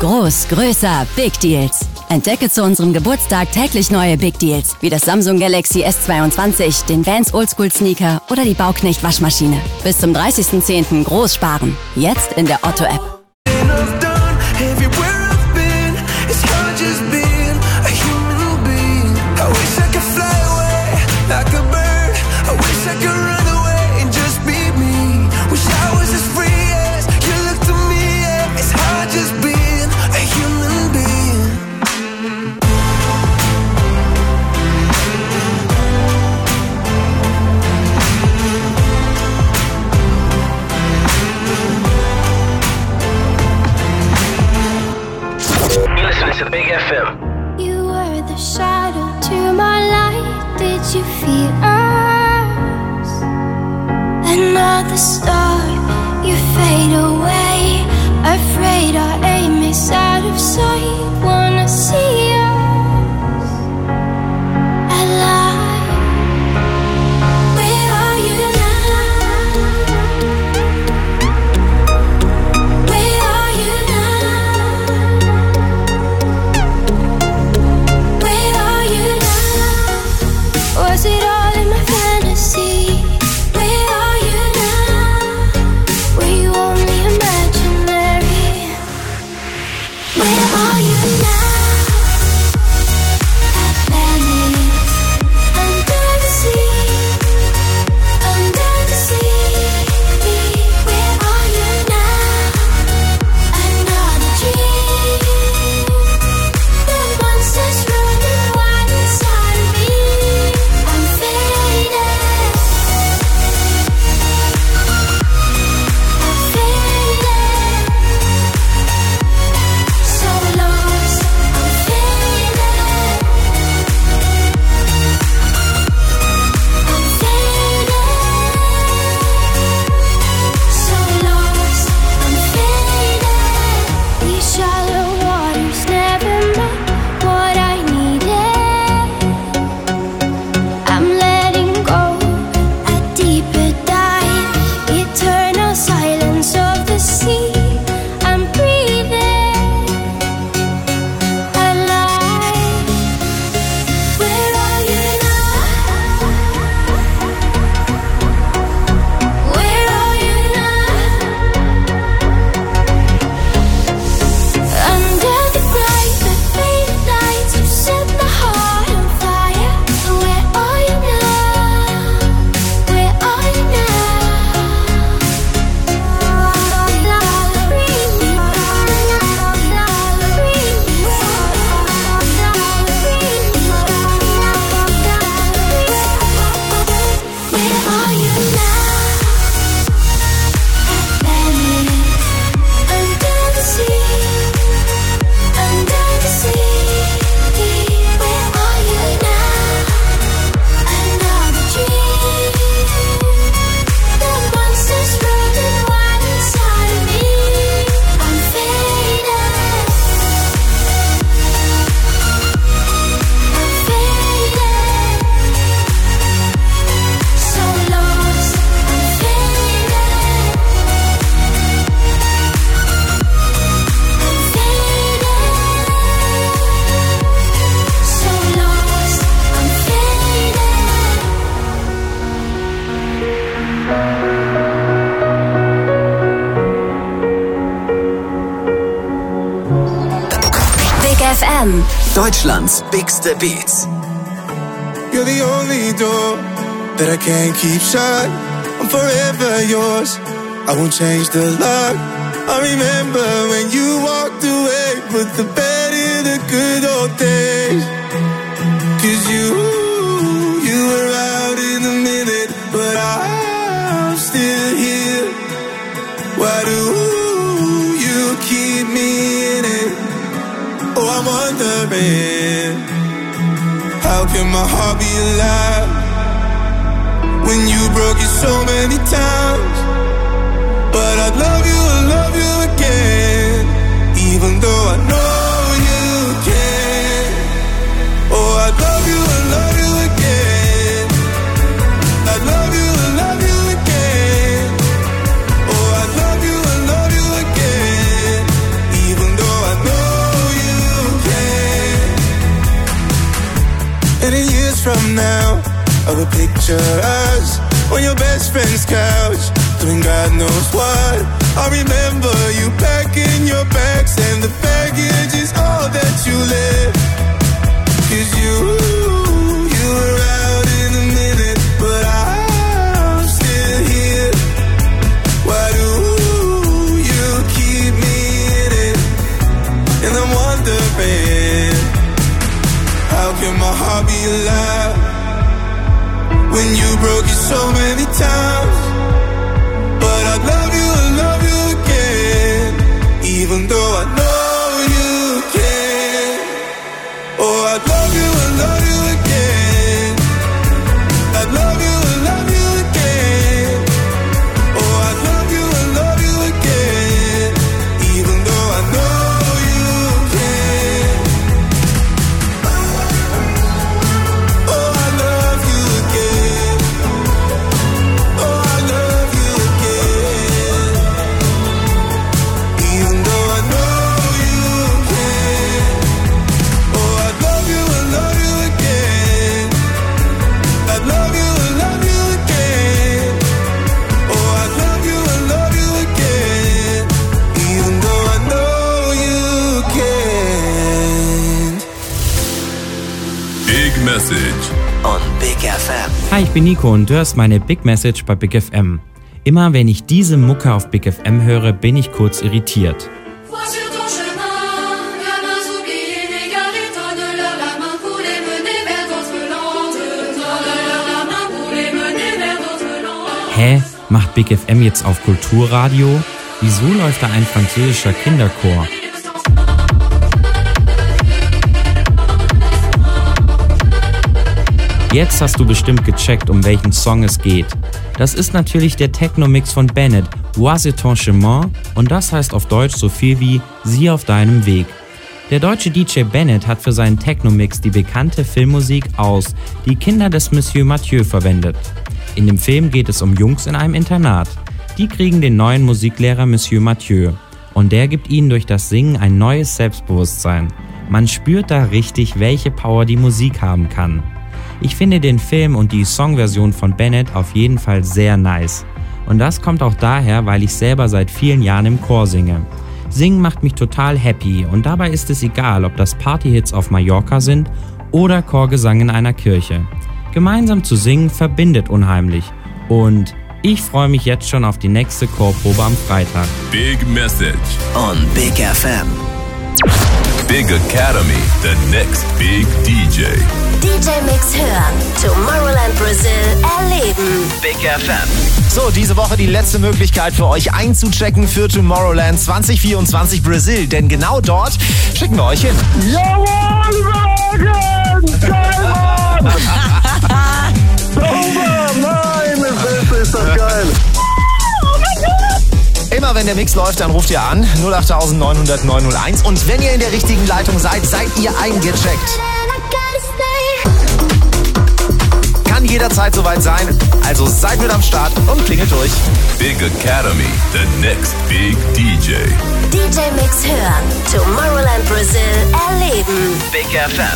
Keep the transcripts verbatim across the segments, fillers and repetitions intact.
Groß, größer, Big Deals. Entdecke zu unserem Geburtstag täglich neue Big Deals, wie das Samsung Galaxy S zweiundzwanzig, den Vans Oldschool Sneaker oder die Bauknecht Waschmaschine. Bis zum dreißigsten zehnten groß sparen. Jetzt in der Otto-App. Big F M. You were the shadow to my light. Did you feel us? Another star, you fade away. Afraid our aim is out of sight. Wanna see us alive. Where are you now? Where are you now? Was it all in my fantasy? Where are you now? Were you only imaginary? Where are you now? Atlantis, under the sea, under the sea. Where are you now? Another dream. The monsters running wild inside of me. Deutschlands bigste Beats. You're the only door that I can't keep shut. I'm forever yours. I won't change the lock. I remember when you walked away, put the bed in the good old days. Cause you, you were out in a minute, but I'm still here. Why do you keep me in it? Oh, I'm wondering, how can my heart be alive when you broke it so many times? But I'd love you, I love you again, even though I know you can. Oh, I'd love you, I love you again. I'd love you, I love you again. Oh, I'd love you, I love you again, even though I know from now, I will picture us on your best friend's couch, doing God knows what. I remember you packing your bags, and the baggage is all that you left. Cause you, you were out in a minute, but I'm still here. Why do you keep me in it? And I'm wondering, how can my heart be alive when you broke it so many times? But I love you, I love you again, even though I know you can. Oh, I love you, I love you again. I love you, I love you again. Oh, I love you, I love you again, even though I know you can. Oh, I love you again. Oh, I love you again, even though I know you can. Oh, I love you, I love you again. I love you, I love you again. Oh, I love you, I love you again, even though I know you can. Big Message on Big F M. Hi, ich bin Nico und du hörst meine Big Message bei Big F M. Immer wenn ich diese Mucke auf Big F M höre, bin ich kurz irritiert. Vois sur ton chemin, gamins oubliés, n'égarés, donne-leur la main pour les mener vers d'autres landes. Donne-leur la main pour les mener vers d'autres landes. Hä? Macht Big F M jetzt auf Kulturradio? Wieso läuft da ein französischer Kinderchor? Jetzt hast du bestimmt gecheckt, um welchen Song es geht. Das ist natürlich der Techno-Mix von Bennett, Vois sur ton chemin, und das heißt auf Deutsch so viel wie Sieh auf deinem Weg. Der deutsche D J Bennett hat für seinen Techno-Mix die bekannte Filmmusik aus Die Kinder des Monsieur Mathieu verwendet. In dem Film geht es um Jungs in einem Internat. Die kriegen den neuen Musiklehrer Monsieur Mathieu und der gibt ihnen durch das Singen ein neues Selbstbewusstsein. Man spürt da richtig, welche Power die Musik haben kann. Ich finde den Film und die Songversion von Bennett auf jeden Fall sehr nice. Und das kommt auch daher, weil ich selber seit vielen Jahren im Chor singe. Singen macht mich total happy und dabei ist es egal, ob das Partyhits auf Mallorca sind oder Chorgesang in einer Kirche. Gemeinsam zu singen verbindet unheimlich. Und ich freue mich jetzt schon auf die nächste Chorprobe am Freitag. Big Message on Big F M. Big Academy, the next big D J. D J Mix hören, Tomorrowland Brazil erleben. Big F M. So, diese Woche die letzte Möglichkeit für euch einzuchecken für Tomorrowland zwanzig vierundzwanzig Brasil, denn genau dort schicken wir euch hin. Jawohl, Wagen! Geil, Mann! Sauber, meine Fresse, ist das geil! Immer wenn der Mix läuft, dann ruft ihr an null acht neun null null neun null eins und wenn ihr in der richtigen Leitung seid, seid ihr eingecheckt. Kann jederzeit soweit sein, also seid mit am Start und klingelt durch. Big Academy, the next big D J. D J Mix hören, Tomorrowland Brazil erleben. Big F M.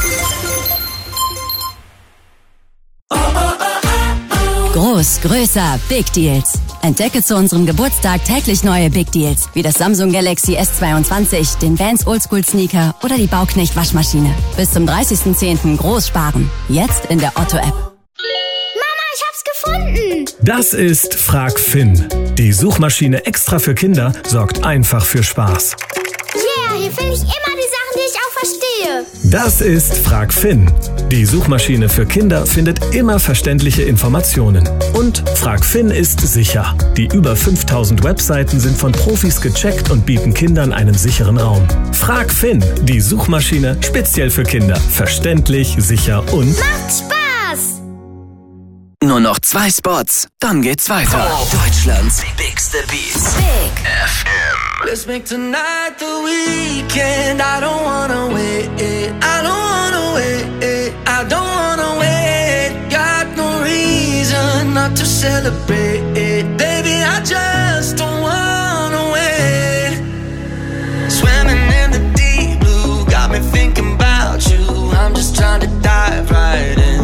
Groß, größer, Big Deals. Entdecke zu unserem Geburtstag täglich neue Big Deals, wie das Samsung Galaxy S zweiundzwanzig, den Vans Oldschool Sneaker oder die Bauknecht Waschmaschine. Bis zum dreißigsten zehnten groß sparen. Jetzt in der Otto-App. Mama, ich hab's gefunden. Das ist Frag Finn. Die Suchmaschine extra für Kinder sorgt einfach für Spaß. Yeah, hier finde ich immer die Sachen, die ich auch verstehe. Das ist Frag Finn. Die Suchmaschine für Kinder findet immer verständliche Informationen. Und Frag Finn ist sicher. Die über fünftausend Webseiten sind von Profis gecheckt und bieten Kindern einen sicheren Raum. Frag Finn, die Suchmaschine speziell für Kinder. Verständlich, sicher und macht Spaß! Nur noch zwei Spots, dann geht's weiter. Deutschlands bigste Beats. Big F M. Let's make tonight the weekend. I don't wanna wait. I don't wanna wait. I don't wanna wait. Got no reason not to celebrate. Baby, I just don't wanna wait. Swimming in the deep blue got me thinking about you. I'm just trying to dive right in.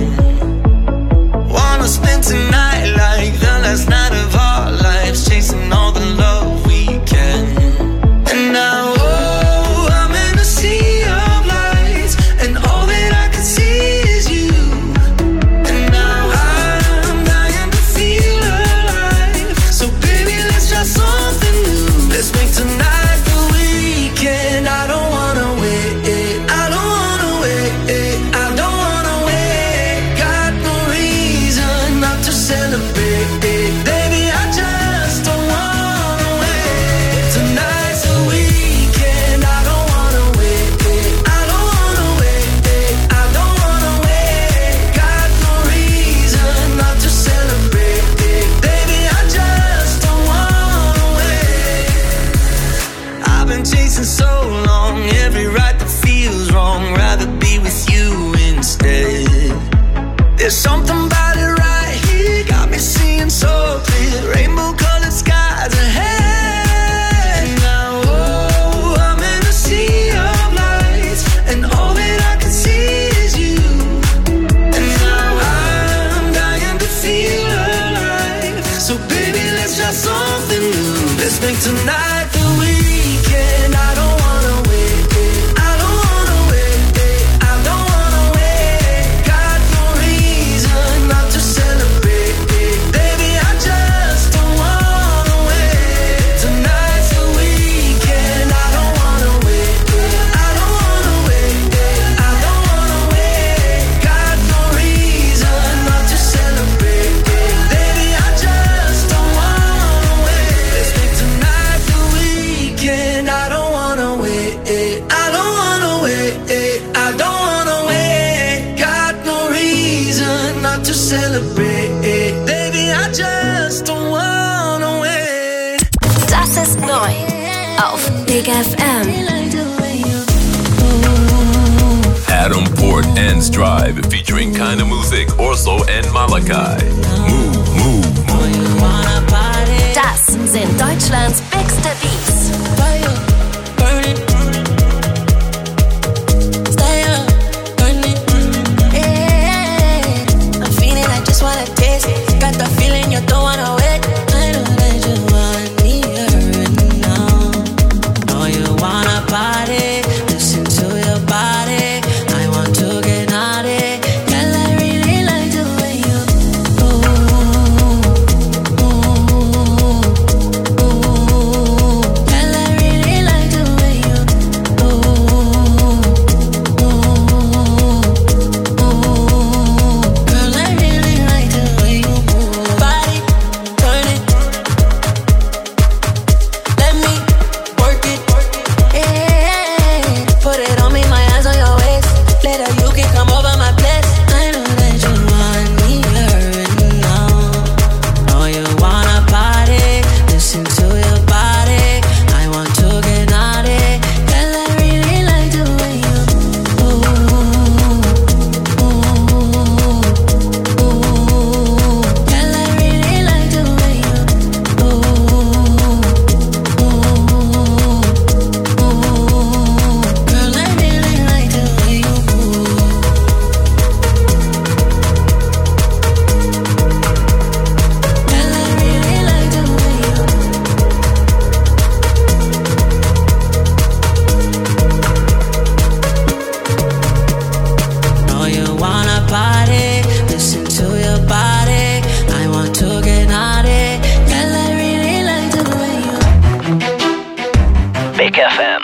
chasing so long, every ride that feels wrong, rather be with you instead. There's something about it right here, got me seeing so clear, rainbow colored skies ahead. Now, oh, I'm in a sea of lights, and all that I can see is you. And now I'm dying to feel alive, so baby, let's try something new. Let's make tonight the weekend. I don't wanna wait, I don't wanna wait, I don't wanna wait. Got no reason not to celebrate, baby, I just don't wanna wait. Tonight's the weekend. I don't wanna wait, I don't wanna wait, I don't wanna wait. Got no reason not to celebrate, baby, I just don't wanna wait. Let's make tonight the weekend. I don't wanna wait, I don't wanna wait, I don't wanna wait. Got no reason not to celebrate, baby, I just don't wanna wait. Das ist neu auf Big F M. Adam Port and Strive featuring Kinda Music, Orso and Malachi. Move, move, Das sind Deutschlands bigste Beats. I'm feeling I just wanna taste. Got the feeling you don't wanna wait. I know that you want me right now. Know you wanna party. Listen to your body. I want to get naughty. Girl, I really like the way you move. Girl, I really like the way you move. Girl, I really like the way you move. Body, turn it. Let me work it. Yeah. Put it on me, my hands on your waist. Later you can come over my place. I know that you want me right now. Know you wanna party. Listen to your body. I want to get naughty. Girl, I really like the way you move. Girl, I really like the way you move. Girl, I really like the way you move. Girl, I really like the way you Know you wanna party. Listen to your body. I want to get naughty. Girl, I really like the way you Big F M.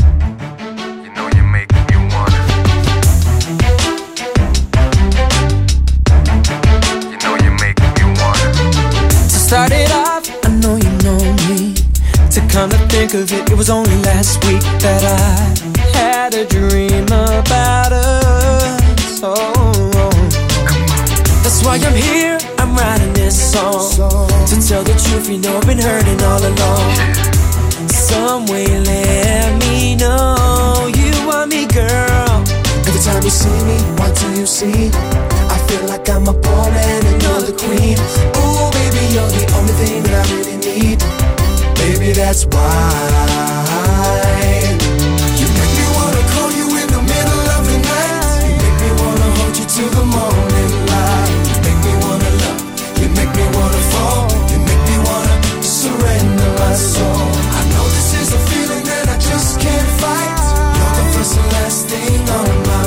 To start it off, I know you know me. To come to think of it, it was only last week that I had a dream about us. Oh, that's why I'm here, I'm writing this song. To tell the truth, you know I've been hurting all along. Some way let me know you want me, girl. Every time you see me, what do you see? I feel like I'm a pawn and another queen. Ooh, baby, you're the only thing that I really need. Baby, that's why